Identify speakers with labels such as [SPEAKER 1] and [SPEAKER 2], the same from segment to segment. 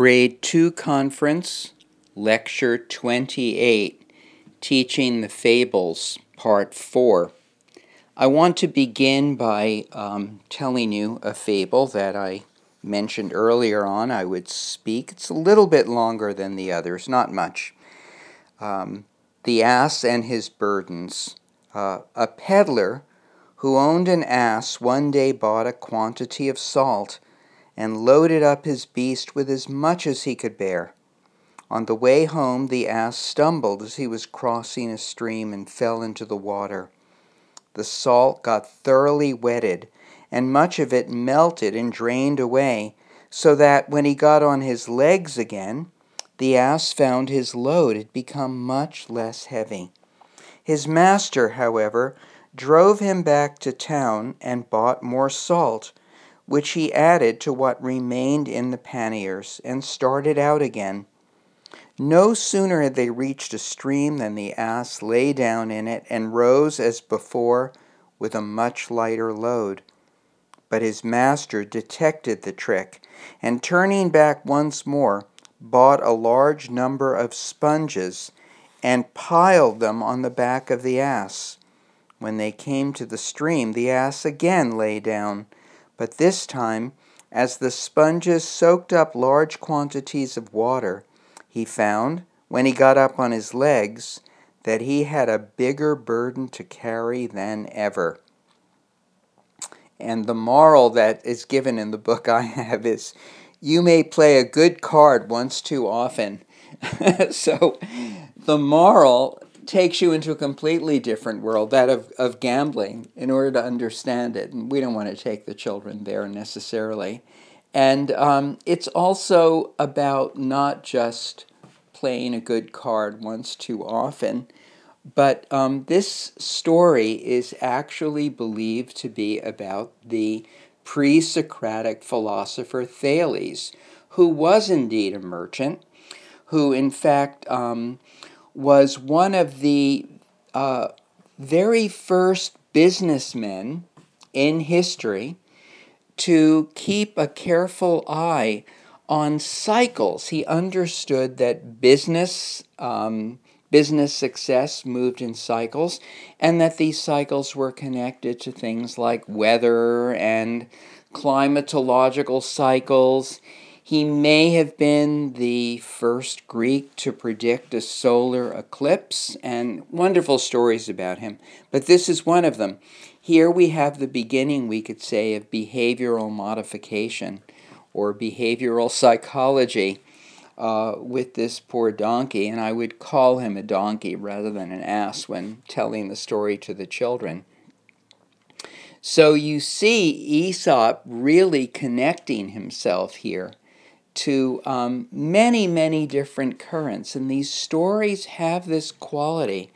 [SPEAKER 1] Grade 2 Conference, Lecture 28, Teaching the Fables, Part 4. I want to begin by telling you a fable that I mentioned earlier on I would speak. It's a little bit longer than the others, not much. The Ass and His Burdens. A peddler who owned an ass one day bought a quantity of salt and loaded up his beast with as much as he could bear. On the way home, the ass stumbled as he was crossing a stream and fell into the water. The salt got thoroughly wetted, and much of it melted and drained away, so that when he got on his legs again, the ass found his load had become much less heavy. His master, however, drove him back to town and bought more salt, which he added to what remained in the panniers, and started out again. No sooner had they reached a stream than the ass lay down in it and rose as before with a much lighter load. But his master detected the trick, and turning back once more, bought a large number of sponges and piled them on the back of the ass. When they came to the stream, the ass again lay down, but this time, as the sponges soaked up large quantities of water, he found, when he got up on his legs, that he had a bigger burden to carry than ever. And the moral that is given in the book I have is, you may play a good card once too often. So the moral takes you into a completely different world, that of gambling, in order to understand it. And we don't want to take the children there necessarily. And it's also about not just playing a good card once too often, but this story is actually believed to be about the pre-Socratic philosopher Thales, who was indeed a merchant, who in fact was one of the very first businessmen in history to keep a careful eye on cycles. He understood that business success moved in cycles, and that these cycles were connected to things like weather and climatological cycles. He may have been the first Greek to predict a solar eclipse, and wonderful stories about him. But this is one of them. Here we have the beginning, we could say, of behavioral modification or behavioral psychology with this poor donkey, and I would call him a donkey rather than an ass when telling the story to the children. So you see Aesop really connecting himself here to many, many different currents, and these stories have this quality.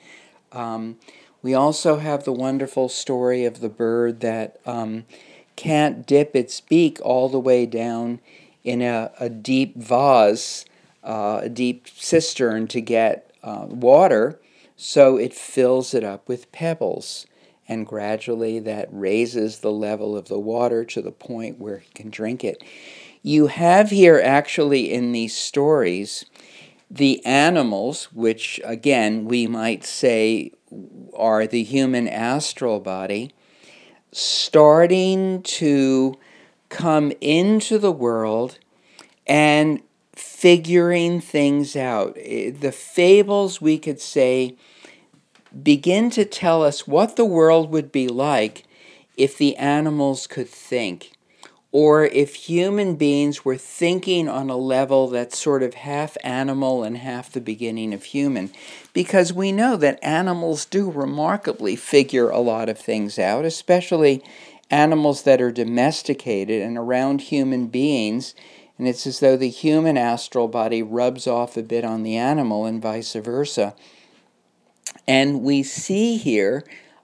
[SPEAKER 1] We also have the wonderful story of the bird that can't dip its beak all the way down in a deep vase, a deep cistern to get water, so it fills it up with pebbles. And gradually that raises the level of the water to the point where he can drink it. You have here actually in these stories the animals, which again we might say are the human astral body, starting to come into the world and figuring things out. The fables, we could say, begin to tell us what the world would be like if the animals could think, or if human beings were thinking on a level that's sort of half animal and half the beginning of human. Because we know that animals do remarkably figure a lot of things out, especially animals that are domesticated and around human beings, and it's as though the human astral body rubs off a bit on the animal and vice versa. And we see here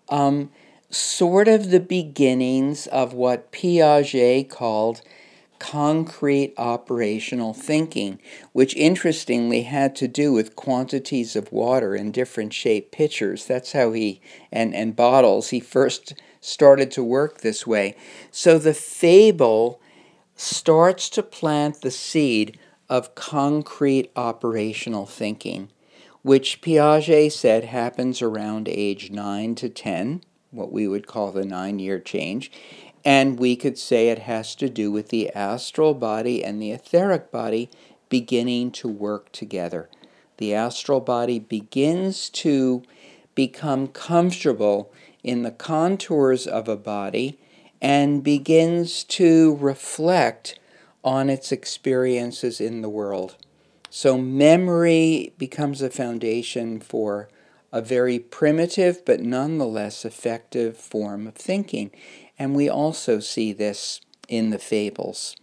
[SPEAKER 1] sort of the beginnings of what Piaget called concrete operational thinking, which interestingly had to do with quantities of water in different shaped pitchers. That's how and bottles, he first started to work this way. So the fable starts to plant the seed of concrete operational thinking, which Piaget said happens around age 9 to 10, what we would call the 9-year change. And we could say it has to do with the astral body and the etheric body beginning to work together. The astral body begins to become comfortable in the contours of a body and begins to reflect on its experiences in the world. So memory becomes a foundation for a very primitive but nonetheless effective form of thinking. And we also see this in the fables.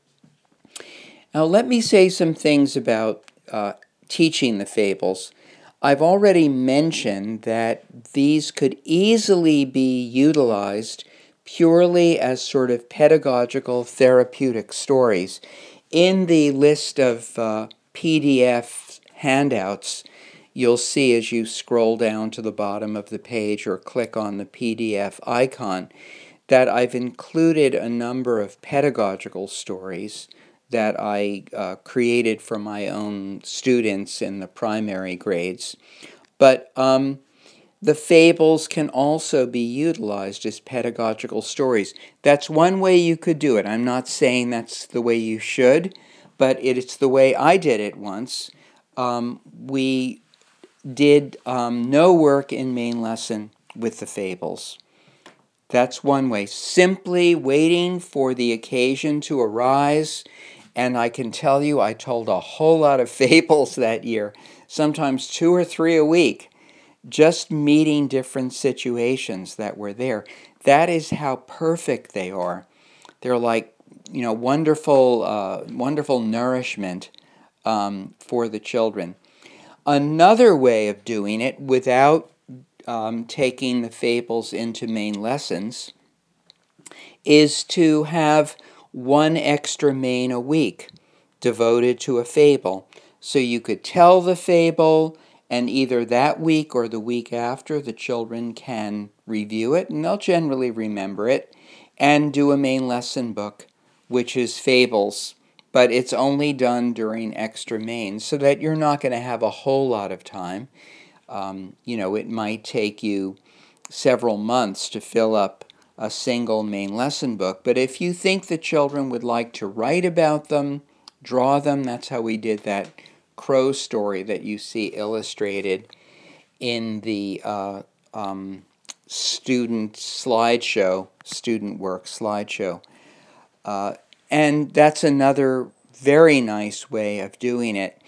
[SPEAKER 1] Now let me say some things about teaching the fables. I've already mentioned that these could easily be utilized purely as sort of pedagogical therapeutic stories. In the list of PDF handouts, you'll see as you scroll down to the bottom of the page or click on the PDF icon that I've included a number of pedagogical stories that I created for my own students in the primary grades. But the fables can also be utilized as pedagogical stories. That's one way you could do it. I'm not saying that's the way you should, but it's the way I did it once. We did no work in main lesson with the fables. That's one way. Simply waiting for the occasion to arise. And I can tell you, I told a whole lot of fables that year, sometimes 2 or 3 a week, just meeting different situations that were there. That is how perfect they are. They're like, wonderful, wonderful nourishment for the children. Another way of doing it without taking the fables into main lessons is to have one extra main a week devoted to a fable. So you could tell the fable, and either that week or the week after, the children can review it, and they'll generally remember it, and do a main lesson book, which is fables. But it's only done during extra mains, so that you're not going to have a whole lot of time. It might take you several months to fill up a single main lesson book. But if you think the children would like to write about them, draw them, that's how we did that crow story that you see illustrated in the student slideshow, student work slideshow. And that's another very nice way of doing it.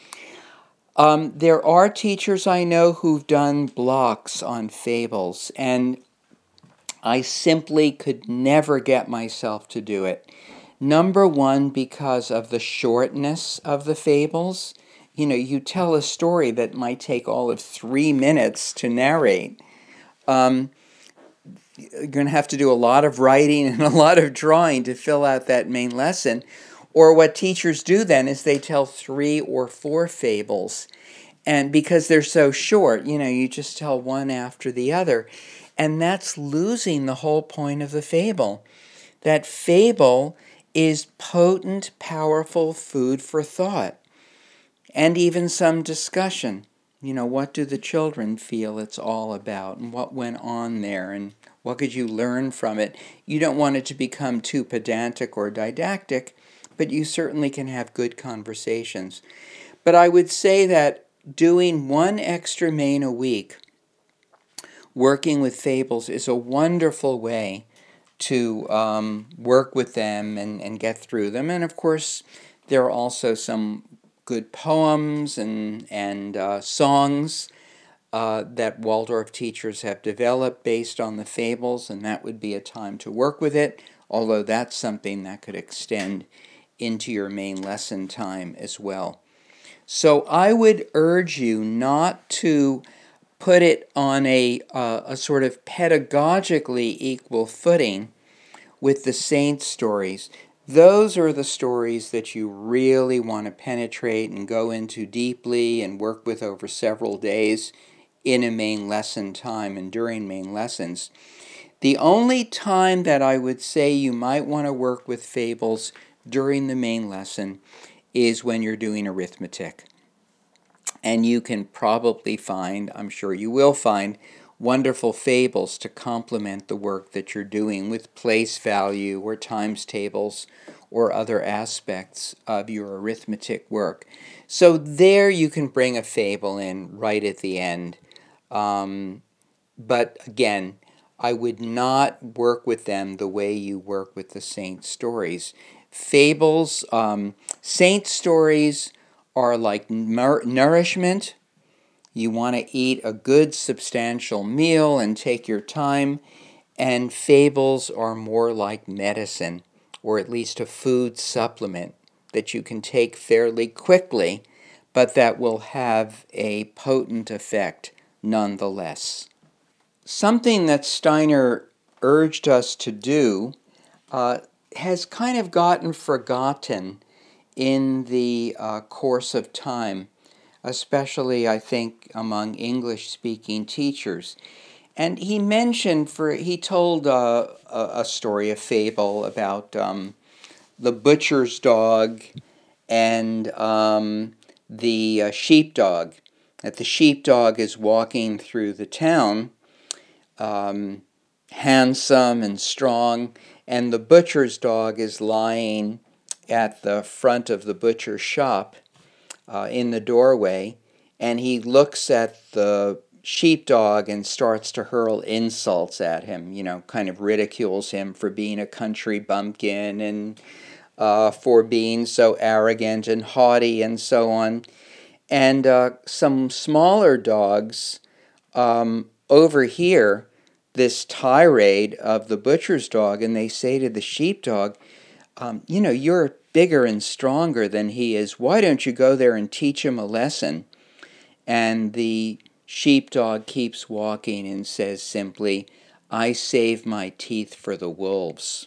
[SPEAKER 1] There are teachers I know who've done blocks on fables, and I simply could never get myself to do it. Number one, because of the shortness of the fables. You tell a story that might take all of 3 minutes to narrate. You're going to have to do a lot of writing and a lot of drawing to fill out that main lesson. Or what teachers do then is they tell 3 or 4 fables. And because they're so short, you just tell one after the other. And that's losing the whole point of the fable. That fable is potent, powerful food for thought. And even some discussion. What do the children feel it's all about? And what went on there? And what could you learn from it? You don't want it to become too pedantic or didactic, but you certainly can have good conversations. But I would say that doing one extra main a week, working with fables, is a wonderful way to work with them and get through them. And of course, there are also some good poems and songs that Waldorf teachers have developed based on the fables, and that would be a time to work with it, although that's something that could extend into your main lesson time as well. So I would urge you not to put it on a sort of pedagogically equal footing with the saint stories. Those are the stories that you really want to penetrate and go into deeply and work with over several days in a main lesson time and during main lessons. The only time that I would say you might want to work with fables during the main lesson is when you're doing arithmetic. And you can probably find, I'm sure you will find, wonderful fables to complement the work that you're doing with place value or times tables or other aspects of your arithmetic work. So there you can bring a fable in right at the end. But again, I would not work with them the way you work with the saint stories. Fables, saint stories are like nourishment. You want to eat a good substantial meal and take your time, and fables are more like medicine, or at least a food supplement that you can take fairly quickly, but that will have a potent effect nonetheless. Something that Steiner urged us to do has kind of gotten forgotten in the course of time, especially, I think, among English-speaking teachers. And he told a story, a fable about the butcher's dog and the sheepdog. That the sheepdog is walking through the town, handsome and strong, and the butcher's dog is lying at the front of the butcher's shop in the doorway, and he looks at the sheepdog and starts to hurl insults at him, kind of ridicules him for being a country bumpkin and for being so arrogant and haughty and so on. And some smaller dogs overhear this tirade of the butcher's dog, and they say to the sheepdog, you're bigger and stronger than he is. Why don't you go there and teach him a lesson? And the sheepdog keeps walking and says simply, I save my teeth for the wolves.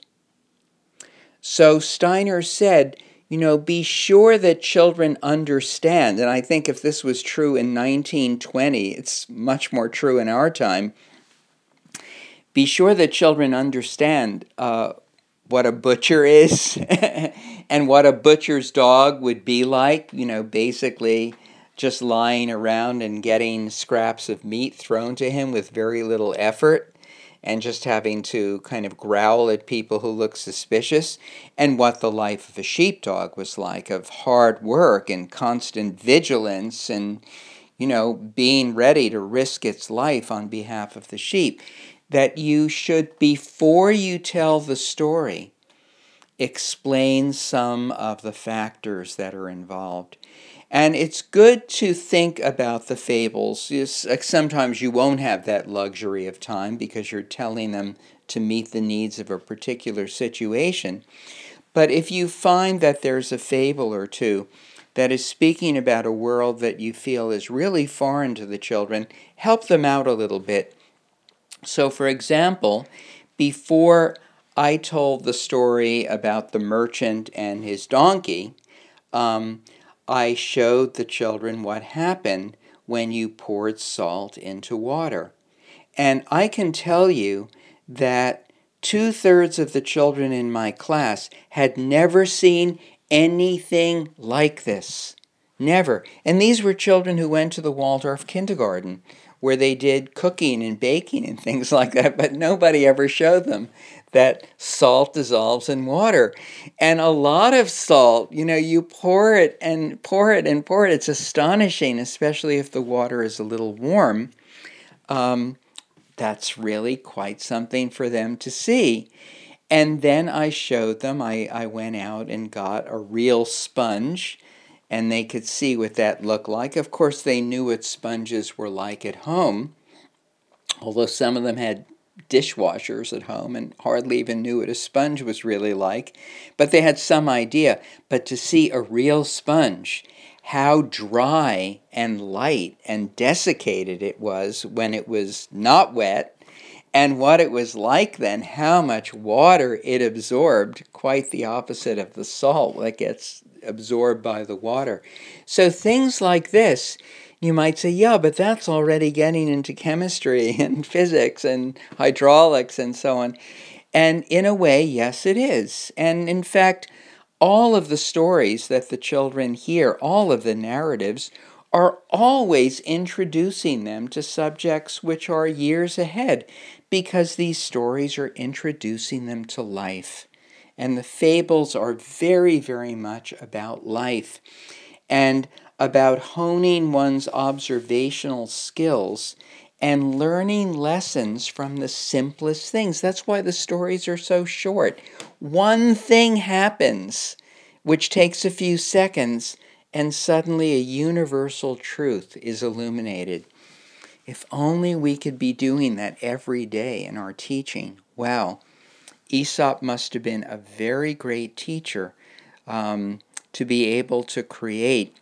[SPEAKER 1] So Steiner said, be sure that children understand, and I think if this was true in 1920, it's much more true in our time. Be sure that children understand what a butcher is and what a butcher's dog would be like, basically just lying around and getting scraps of meat thrown to him with very little effort and just having to kind of growl at people who look suspicious, and what the life of a sheepdog was like, of hard work and constant vigilance and, being ready to risk its life on behalf of the sheep. That you should, before you tell the story, explain some of the factors that are involved. And it's good to think about the fables. Sometimes you won't have that luxury of time because you're telling them to meet the needs of a particular situation. But if you find that there's a fable or two that is speaking about a world that you feel is really foreign to the children, help them out a little bit. So, for example, before I told the story about the merchant and his donkey, I showed the children what happened when you poured salt into water. And I can tell you that 2/3 of the children in my class had never seen anything like this. Never. And these were children who went to the Waldorf kindergarten, where they did cooking and baking and things like that, but nobody ever showed them that salt dissolves in water. And a lot of salt, you pour it and pour it and pour it. It's astonishing, especially if the water is a little warm. That's really quite something for them to see. And then I showed them, I went out and got a real sponge, and they could see what that looked like. Of course, they knew what sponges were like at home, although some of them had dishwashers at home and hardly even knew what a sponge was really like. But they had some idea. But to see a real sponge, how dry and light and desiccated it was when it was not wet, and what it was like then, how much water it absorbed, quite the opposite of the salt that gets absorbed by the water. So things like this, you might say, yeah, but that's already getting into chemistry and physics and hydraulics and so on. And in a way, yes, it is. And in fact, All of the stories that the children hear, all of the narratives, are always introducing them to subjects which are years ahead, because these stories are introducing them to life. And the fables are very, very much about life and about honing one's observational skills and learning lessons from the simplest things. That's why the stories are so short. One thing happens, which takes a few seconds, and suddenly a universal truth is illuminated. If only we could be doing that every day in our teaching. Wow, Aesop must have been a very great teacher to be able to create,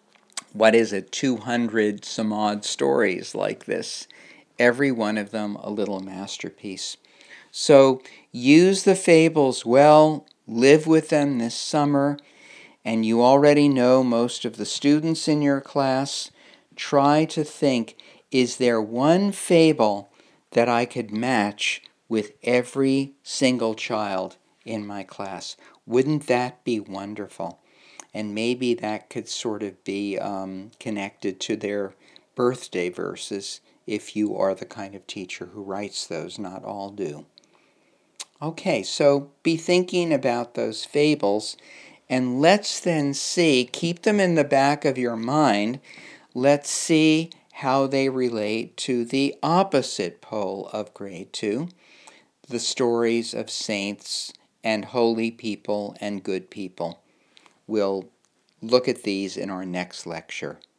[SPEAKER 1] 200 some odd stories like this. Every one of them a little masterpiece. So use the fables well, live with them this summer, and you already know most of the students in your class. Try to think, is there one fable that I could match with every single child in my class? Wouldn't that be wonderful? And maybe that could sort of be connected to their birthday verses, if you are the kind of teacher who writes those. Not all do. Okay, so be thinking about those fables, and let's then see, keep them in the back of your mind. Let's see how they relate to the opposite pole of grade 2, the stories of saints and holy people and good people. We'll look at these in our next lecture.